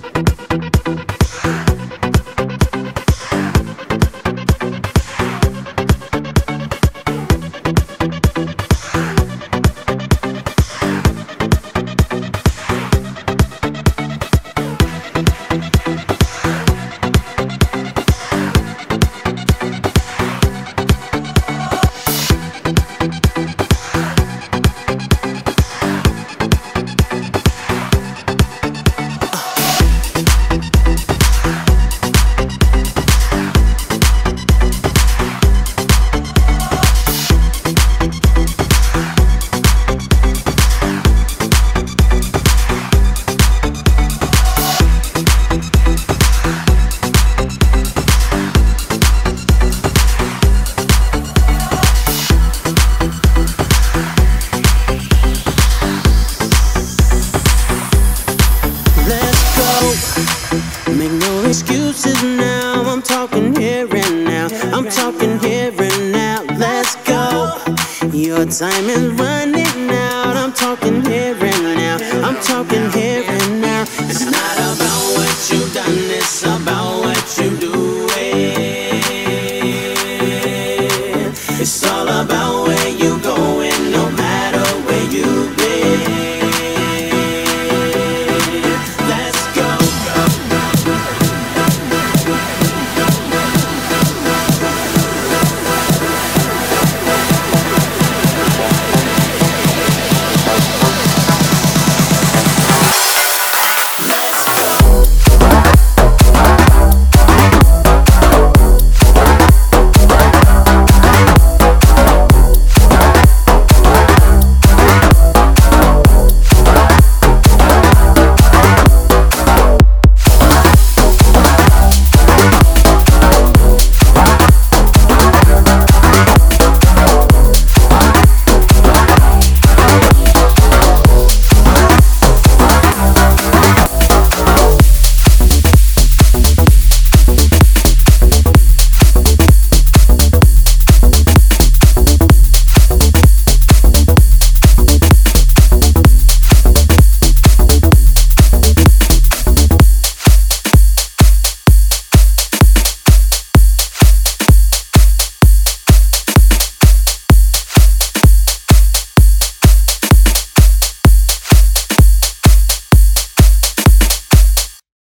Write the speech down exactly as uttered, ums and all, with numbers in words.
Make no excuses now, I'm talking here and now. I'm talking here and now, let's go. Your time is running out, I'm talking here and now. I'm talking here